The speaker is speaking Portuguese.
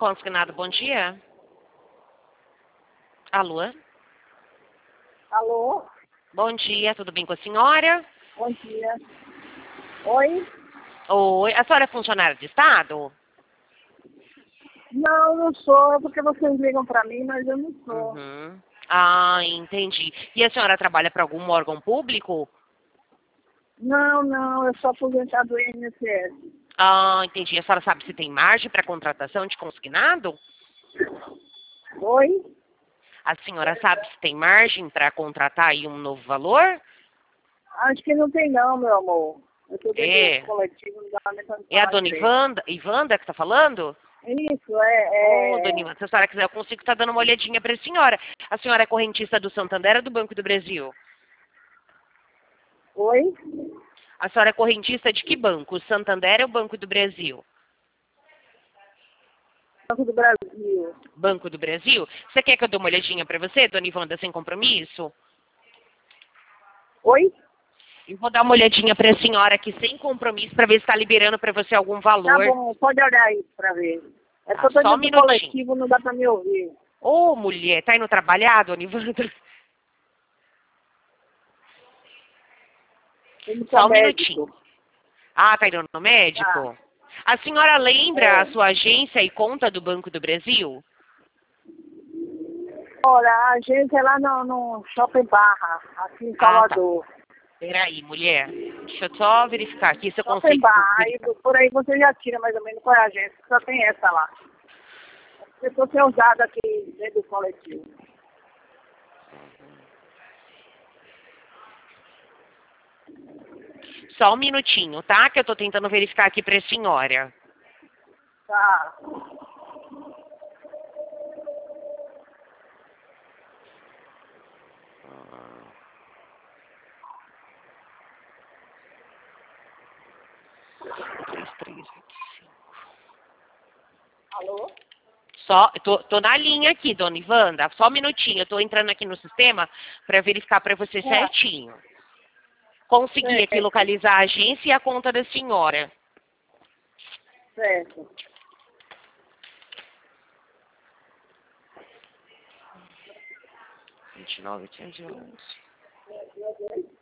Consignado, bom dia. Alô? Alô? Bom dia, tudo bem com a senhora? Bom dia. Oi? Oi, a senhora é funcionária de Estado? Não, não sou, porque vocês ligam pra mim, mas eu não sou. Uhum. Ah, entendi. E a senhora trabalha para algum órgão público? Não, eu sou aposentada do INSS. Ah, entendi. A senhora sabe se tem margem para contratação de consignado? Oi? A senhora sabe se tem margem para contratar aí um novo valor? Acho que não tem não, meu amor. Eu tô dentro É. do coletivo, não dá nem pra É a falar dona direito. Ivanda que está falando? Isso, Ô, dona Ivanda, se a senhora quiser, eu consigo estar dando uma olhadinha para a senhora. A senhora é correntista do Santander ou do Banco do Brasil? Oi? A senhora é correntista de que banco? O Santander ou o Banco do Brasil? Banco do Brasil. Banco do Brasil? Você quer que eu dê uma olhadinha para você, dona Ivanda, sem compromisso? Oi? Eu vou dar uma olhadinha para a senhora aqui sem compromisso para ver se está liberando para você algum Tá valor. bom, pode olhar aí pra ver. É Tá, porque eu tô só um dentro do minutinho. coletivo, não dá pra me ouvir. Ô, mulher, tá indo trabalhar, dona Ivanda? Eu não sou Só um médico. minutinho. Ah, tá indo no Tá. médico? A senhora lembra a É. sua agência e conta do Banco do Brasil? Olha, a agência é lá no Shopping Barra, aqui em Ah, tá. Salvador. Peraí, mulher. Deixa eu só verificar aqui se eu Shopping consigo Barra, aí verificar. por aí você já tira mais ou menos qual é a agência, só tem essa lá. Eu estou sendo usada aqui dentro do coletivo. Só um minutinho, tá? Que eu tô tentando verificar aqui pra senhora. Tá. Três, três. Alô? Só, tô na linha aqui, dona Ivanda. Só um minutinho, eu tô entrando aqui no sistema pra verificar pra você É, certinho. Consegui aqui certo, localizar a agência e a conta da senhora. certo. 29.811.